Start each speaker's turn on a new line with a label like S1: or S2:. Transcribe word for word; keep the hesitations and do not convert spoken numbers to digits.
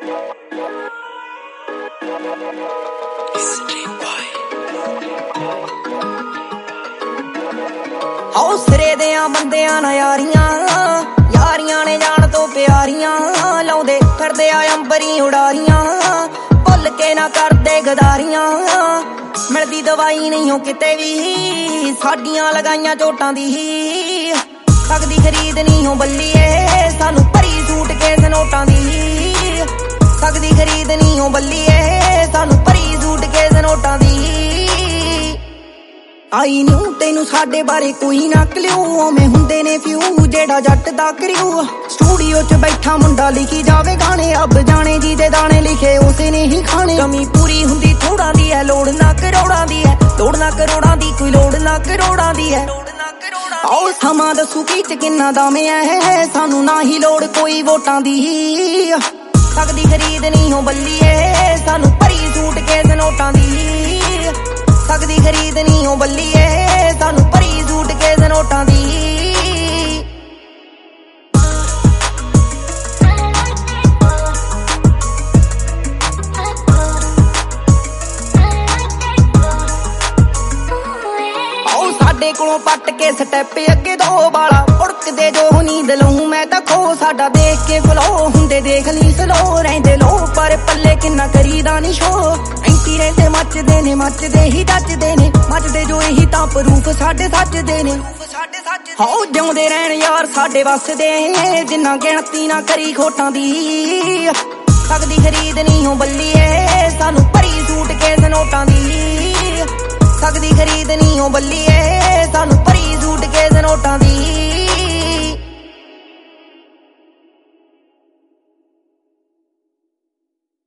S1: ਹੌਸਰੇ ਦਿਆਂ ਬੰਦਿਆਂ ਨਾ ਯਾਰੀਆਂ ਯਾਰੀਆਂ ਨੇ ਜਾਣ ਤੋਂ ਪਿਆਰੀਆਂ ਲਾਉਂਦੇ ਫਿਰਦੇ ਆ ਅੰਬਰੀ ਉਡਾਰੀਆਂ ਭੁੱਲ ਕੇ ਨਾ ਕਰਦੇ ਗਦਾਰੀਆਂ ਮਿਲਦੀ ਦਵਾਈ ਨਹੀਂ ਹੋ ਕਿਤੇ ਵੀ ਸਾਡੀਆਂ ਲਗਾਈਆਂ ਚੋਟਾਂ ਦੀ ਸਕਦੀ ਖਰੀਦ ਨਹੀਂ ਹੋ ਬੱਲੀਏ ਸਾਨੂੰ ਭਰੀ ਸੂਟ ਕੇਸ ਨੋਟਾਂ ਦੀ ਸਕਦੀ ਖਰੀਦ ਨਹੀਂ ਹੋ ਬੱਲੀਏ ਸਾਨੂੰ ਭਰੀ ਸੂਟ ਕੇਸ ਨੋਟਾਂ ਦੀ ਆਈ ਨੂੰ ਤੈਨੂੰ ਸਾਡੇ ਬਾਰੇ ਕੋਈ ਨਾ ਕਲਿਓ ਮੈਂ ਹੁੰਦੇ ਨੇ ਫਿਊ ਜਿਹੜਾ ਜੱਟ ਦਾ ਕਰਿਓ ਸਟੂਡੀਓ 'ਚ ਬੈਠਾ ਮੁੰਡਾ ਲਿਖੀ ਜਾਵੇ ਗਾਣੇ ਅੱਬ ਜਾਣੇ ਜੀ ਦੇ ਦਾਣੇ ਲਿਖੇ ਉਸੇ ਨੇ ਹੀ ਖਾਣੇ ਕਮੀ ਪੂਰੀ ਹੁੰਦੀ ਥੋੜਾਂ ਦੀ ਹੈ ਲੋੜ ਨਾ ਕਰੋੜਾਂ ਦੀ ਹੈ ਲੋੜ ਨਾ ਕਰੋੜਾਂ ਦੀ ਕੋਈ ਲੋੜ ਨਾ ਕਰੋੜਾਂ ਦੀ ਹੈ ਆਓ ਸਮਾਂ ਦੱਸੂ ਕੀ ਚ ਕਿੰਨਾ ਦਾਮੇ ਐ ਸਾਨੂੰ ਨਾ ਹੀ ਲੋੜ ਕੋਈ ਵੋਟਾਂ ਦੀ ਸਕਦੀ ਖਰੀਦ ਨਹੀਂ ਹੋ ਬੱਲੀਏ ਸਾਨੂੰ ਭਰੀ ਸੂਟ ਕੇਸ ਨੋਟਾਂ ਦੀ ਸਕਦੀ ਖਰੀਦ ਨਹੀਂ ਹੋ ਬੱਲੀਏ ਸਾਨੂੰ ਭਰੀ ਸੂਟ ਕੇਸ ਨੋਟਾਂ ਦੀ ਸਾਡੇ ਕੋਲੋਂ ਪੱਟ ਕੇ ਸਟੈਪ ਅੱਗੇ ਦੋ ਬਾਲਾ ਉੜਕਦੇ ਜੋ ਨੀਂਦ ਲਊ ਮੈਂ ਤਾਂ ਖੋ ਸਾਡਾ ਦੇਖ ਕੇ ਫਲੋ ਹੁੰਦੇ ਦੇਖ ਲਈ ਸਲੋ ਰਹਿੰਦੇ ਲੋ ਪਰ ਪੱਲੇ ਕਿੰਨਾ ਕਰੀਦਾ ਨੀ ਸ਼ੋ ਐਂਟੀ ਰਹਿੰਦੇ ਮੱਚਦੇ ਨੇ ਮੱਚਦੇ ਹੀ ਦੱਜਦੇ ਨੇ ਮੱਚਦੇ ਜੋ ਇਹੀ ਤਾਂ ਪ੍ਰੂਫ ਸਾਡੇ ਸੱਜਦੇ ਨੇ ਹੋ ਜਿਉਂਦੇ ਰਹਿਣ ਯਾਰ ਸਾਡੇ ਵਸਦੇ ਜਿੰਨਾ ਗਿਣਤੀ ਨਾ ਕਰੀ ਖੋਟਾਂ ਦੀ ਸਕਦੀ ਖਰੀਦ ਨਹੀਂ ਹੋ ਬੱਲੀਏ ਸਾਨੂੰ ਭਰੀ ਸੂਟ ਕੇਸ ਨੋਟਾਂ ਦੀ ਸਕਦੀ ਖਰੀਦ ਨਹੀਂ ਹੋ ਬੱਲੀਏ ਸਾਨੂੰ ਭਰੀ ਸੂਟ ਕੇਸ ਨੋਟਾਂ ਦੀ